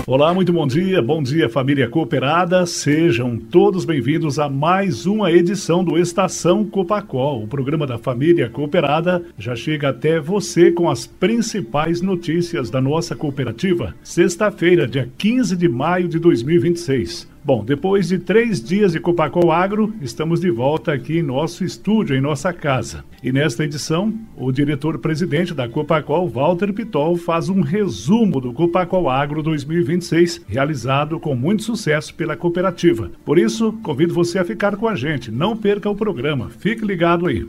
Olá, muito bom dia família cooperada, sejam todos bem-vindos a mais uma edição do Estação Copacol. O programa da família cooperada já chega até você com as principais notícias da nossa cooperativa. Sexta-feira, dia 15 de maio de 2026. Bom, depois de 3 dias de Copacol Agro, estamos de volta aqui em nosso estúdio, em nossa casa. E nesta edição, o diretor-presidente da Copacol, Walter Pitol, faz um resumo do Copacol Agro 2026, realizado com muito sucesso pela cooperativa. Por isso, convido você a ficar com a gente. Não perca o programa. Fique ligado aí.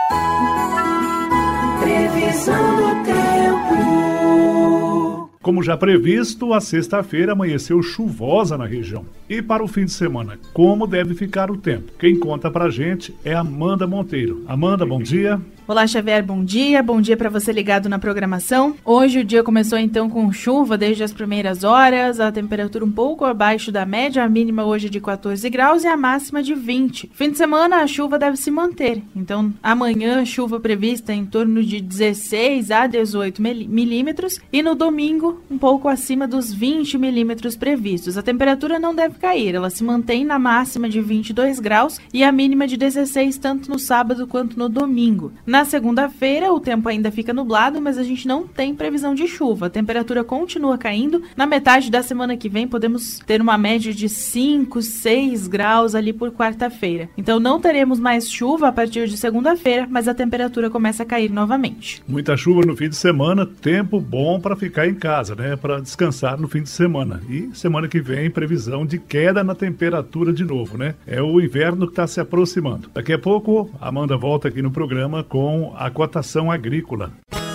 Previsão do tempo. Como já previsto, a sexta-feira amanheceu chuvosa na região. E para o fim de semana, como deve ficar o tempo? Quem conta pra gente é Amanda Monteiro. Amanda, bom dia. Olá, Xavier, bom dia para você ligado na programação. Hoje o dia começou então com chuva desde as primeiras horas, a temperatura um pouco abaixo da média, a mínima hoje de 14 graus e a máxima de 20. Fim de semana a chuva deve se manter, então amanhã chuva prevista em torno de 16 a 18 milímetros e no domingo um pouco acima dos 20 milímetros previstos. A temperatura não deve cair, ela se mantém na máxima de 22 graus e a mínima de 16 tanto no sábado quanto no domingo. Na segunda-feira, o tempo ainda fica nublado, mas a gente não tem previsão de chuva. A temperatura continua caindo. Na metade da semana que vem, podemos ter uma média de 5, 6 graus ali por quarta-feira. Então, não teremos mais chuva a partir de segunda-feira, mas a temperatura começa a cair novamente. Muita chuva no fim de semana, tempo bom para ficar em casa, né? Para descansar no fim de semana. E semana que vem, previsão de queda na temperatura de novo, né? É o inverno que está se aproximando. Daqui a pouco, a Amanda volta aqui no programa com a cotação agrícola.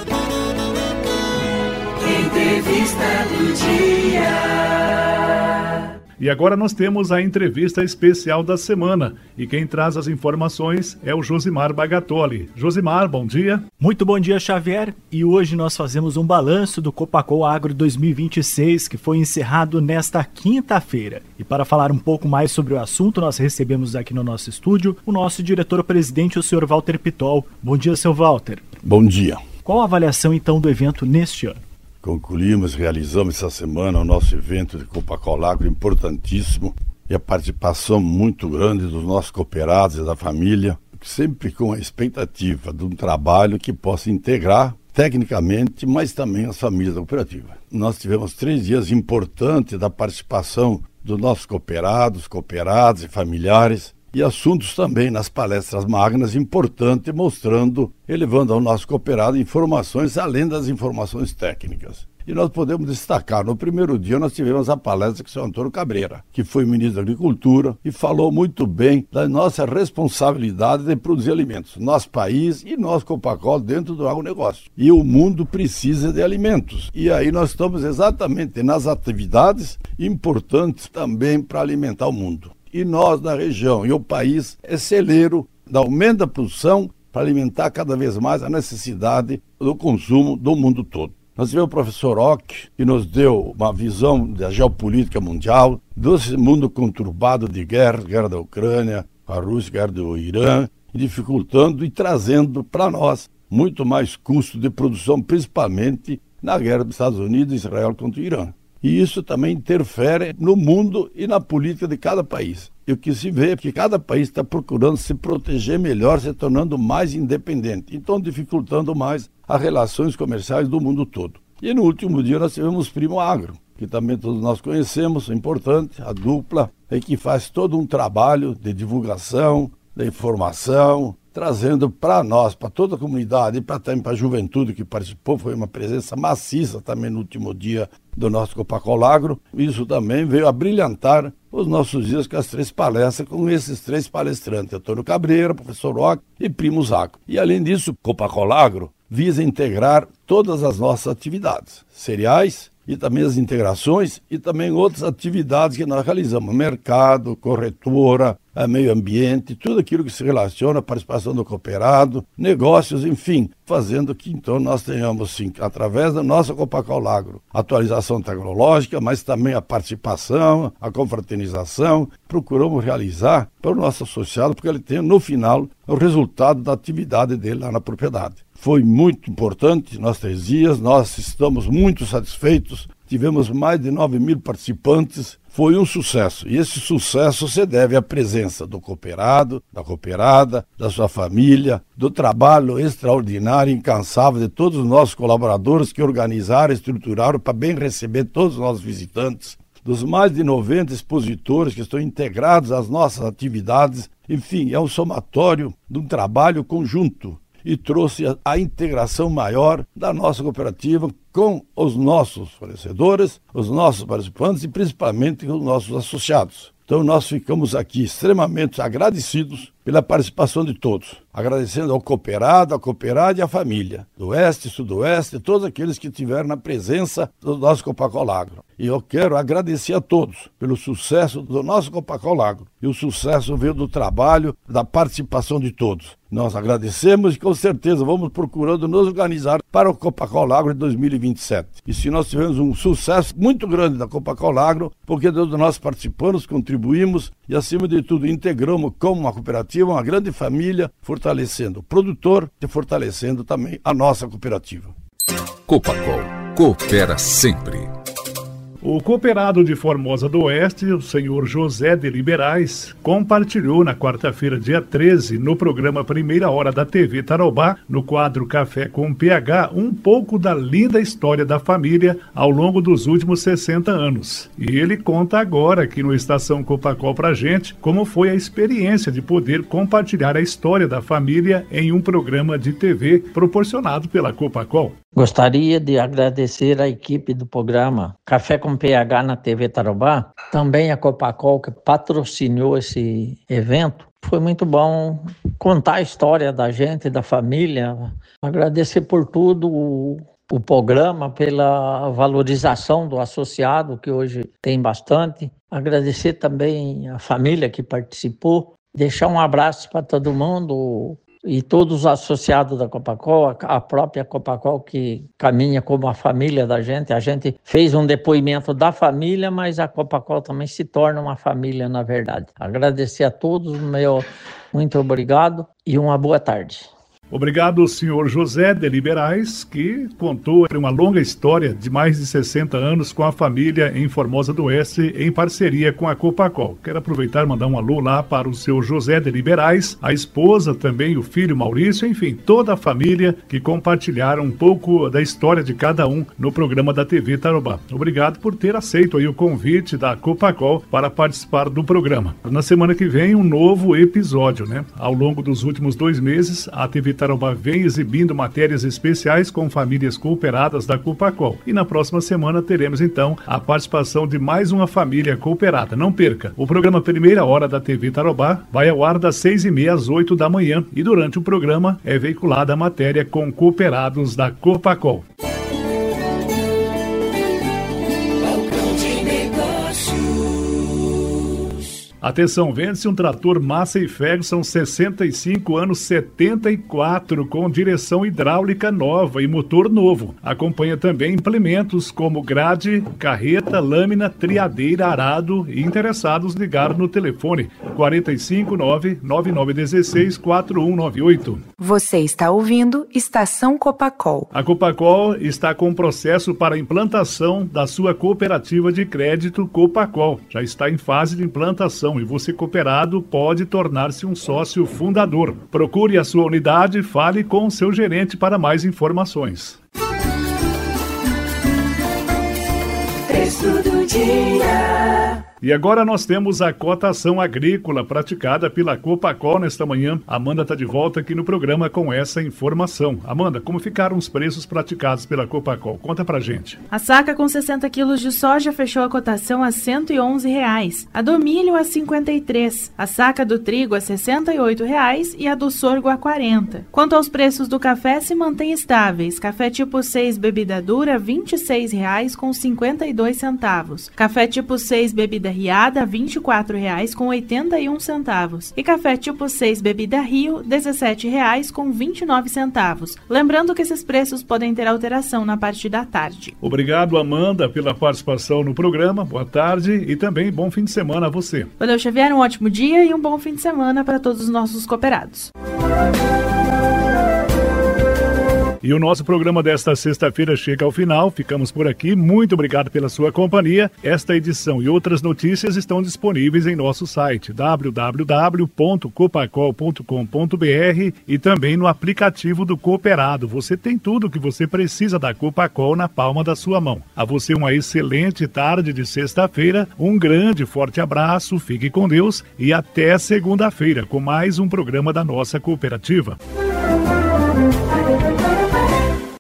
Entrevista do dia. E agora nós temos a entrevista especial da semana. E quem traz as informações é o Josimar Bagatoli. Josimar, bom dia. Muito bom dia, Xavier. E hoje nós fazemos um balanço do Copacol Agro 2026, que foi encerrado nesta quinta-feira. E para falar um pouco mais sobre o assunto, nós recebemos aqui no nosso estúdio o nosso diretor-presidente, o senhor Walter Pitol. Bom dia, seu Walter. Bom dia. Qual a avaliação, então, do evento neste ano? Realizamos essa semana o nosso evento de Copacol Agro importantíssimo e a participação muito grande dos nossos cooperados e da família, sempre com a expectativa de um trabalho que possa integrar tecnicamente, mas também as famílias da cooperativa. Nós tivemos 3 dias importantes da participação dos nossos cooperados e familiares, e assuntos também nas palestras magnas importantes, elevando ao nosso cooperado informações além das informações técnicas. E nós podemos destacar, no primeiro dia nós tivemos a palestra com o senhor Antônio Cabreira, que foi ministro da Agricultura e falou muito bem da nossa responsabilidade de produzir alimentos, nosso país e nosso Copacol dentro do agronegócio. E o mundo precisa de alimentos. E aí nós estamos exatamente nas atividades importantes também para alimentar o mundo. E nós, na região e o país, é celeiro do aumento da produção para alimentar cada vez mais a necessidade do consumo do mundo todo. Nós tivemos o professor Ock, que nos deu uma visão da geopolítica mundial, desse mundo conturbado de guerra da Ucrânia, a Rússia, guerra do Irã, dificultando e trazendo para nós muito mais custo de produção, principalmente na guerra dos Estados Unidos e Israel contra o Irã. E isso também interfere no mundo e na política de cada país. E o que se vê é que cada país está procurando se proteger melhor, se tornando mais independente, então dificultando mais as relações comerciais do mundo todo. E no último dia nós tivemos Primo Agro, que também todos nós conhecemos, é importante, a dupla, que faz todo um trabalho de divulgação, de informação, trazendo para nós, para toda a comunidade e também para a juventude que participou, foi uma presença maciça também no último dia do nosso Copacol Agro. Isso também veio a brilhantar os nossos dias com as 3 palestras, com esses 3 palestrantes, Antônio Cabreira, professor Ock e Primo Zaco. E além disso, Copacol Agro visa integrar todas as nossas atividades, cereais, e também as integrações e também outras atividades que nós realizamos, mercado, corretora, meio ambiente, tudo aquilo que se relaciona à participação do cooperado, negócios, enfim, fazendo que então nós tenhamos, sim, através da nossa Copacol Agro, atualização tecnológica, mas também a participação, a confraternização, procuramos realizar para o nosso associado, porque ele tem no final o resultado da atividade dele lá na propriedade. Foi muito importante, nós 3 dias, nós estamos muito satisfeitos, tivemos mais de 9.000 participantes. Foi um sucesso, e esse sucesso se deve à presença do cooperado, da cooperada, da sua família, do trabalho extraordinário e incansável de todos os nossos colaboradores que organizaram e estruturaram para bem receber todos os nossos visitantes, dos mais de 90 expositores que estão integrados às nossas atividades. Enfim, é um somatório de um trabalho conjunto e trouxe a integração maior da nossa cooperativa com os nossos fornecedores, os nossos participantes e principalmente com os nossos associados. Então nós ficamos aqui extremamente agradecidos pela participação de todos, agradecendo ao cooperado, à cooperada e à família, do Oeste, Sudoeste, todos aqueles que estiveram na presença do nosso Copacolagro. E eu quero agradecer a todos pelo sucesso do nosso Copacolagro. E o sucesso veio do trabalho, da participação de todos. Nós agradecemos e com certeza vamos procurando nos organizar para o Copacolagro de 2027. E se nós tivermos um sucesso muito grande da Copacolagro, porque todos nós participamos, contribuímos e acima de tudo integramos como uma cooperativa, uma grande família, fortalecendo o produtor e fortalecendo também a nossa cooperativa. Copacol, coopera sempre. O cooperado de Formosa do Oeste, o senhor José de Liberais, compartilhou na quarta-feira, dia 13, no programa Primeira Hora da TV Tarobá, no quadro Café com PH, um pouco da linda história da família ao longo dos últimos 60 anos. E ele conta agora aqui no Estação Copacol pra gente como foi a experiência de poder compartilhar a história da família em um programa de TV proporcionado pela Copacol. Gostaria de agradecer a equipe do programa Café com PH na TV Tarobá, também a Copacol que patrocinou esse evento. Foi muito bom contar a história da gente, da família, agradecer por tudo o programa, pela valorização do associado, que hoje tem bastante, agradecer também a família que participou, deixar um abraço para todo mundo, e todos os associados da Copacol, a própria Copacol que caminha como a família da gente. A gente fez um depoimento da família, mas a Copacol também se torna uma família, na verdade. Agradecer a todos, muito obrigado e uma boa tarde. Obrigado, senhor José de Liberais, que contou uma longa história de mais de 60 anos com a família em Formosa do Oeste, em parceria com a Copacol. Quero aproveitar e mandar um alô lá para o seu José de Liberais, a esposa também, o filho Maurício, enfim, toda a família que compartilharam um pouco da história de cada um no programa da TV Tarobá. Obrigado por ter aceito aí o convite da Copacol para participar do programa. Na semana que vem, um novo episódio, né? Ao longo dos últimos 2 meses, a TV Tarobá vem exibindo matérias especiais com famílias cooperadas da Copacol. E na próxima semana teremos então a participação de mais uma família cooperada. Não perca, o programa Primeira Hora da TV Tarobá vai ao ar das 6h30 às 8 da manhã e durante o programa é veiculada a matéria com cooperados da Copacol. Atenção, vende-se um trator Massey Ferguson 65 anos 74 com direção hidráulica nova e motor novo. Acompanha também implementos como grade, carreta, lâmina, triadeira, arado e interessados ligar no telefone 459-9916-4198. Você está ouvindo Estação Copacol. A Copacol está com processo para implantação da sua cooperativa de crédito Copacol. Já está em fase de implantação e você cooperado pode tornar-se um sócio fundador. Procure a sua unidade e fale com o seu gerente para mais informações. Preço do dia. E agora nós temos a cotação agrícola praticada pela Copacol nesta manhã. Amanda está de volta aqui no programa com essa informação. Amanda, como ficaram os preços praticados pela Copacol? Conta pra gente. A saca com 60 quilos de soja fechou a cotação a R$ 111,00. A do milho a R$ 53,00. A saca do trigo a R$ 68,00 e a do sorgo a R$ 40,00. Quanto aos preços do café, se mantém estáveis. Café tipo 6 bebida dura R$ 26,00 com 52 centavos. Café tipo 6 bebida riada R$ 24,00 com 81 centavos. E café tipo 6 bebida Rio R$ 17,00 com 29 centavos. Lembrando que esses preços podem ter alteração na parte da tarde. Obrigado, Amanda, pela participação no programa. Boa tarde e também bom fim de semana a você. Valeu, Xavier, um ótimo dia e um bom fim de semana para todos os nossos cooperados. E o nosso programa desta sexta-feira chega ao final. Ficamos por aqui. Muito obrigado pela sua companhia. Esta edição e outras notícias estão disponíveis em nosso site www.copacol.com.br e também no aplicativo do Cooperado. Você tem tudo o que você precisa da Copacol na palma da sua mão. A você uma excelente tarde de sexta-feira. Um grande forte abraço. Fique com Deus e até segunda-feira com mais um programa da nossa cooperativa.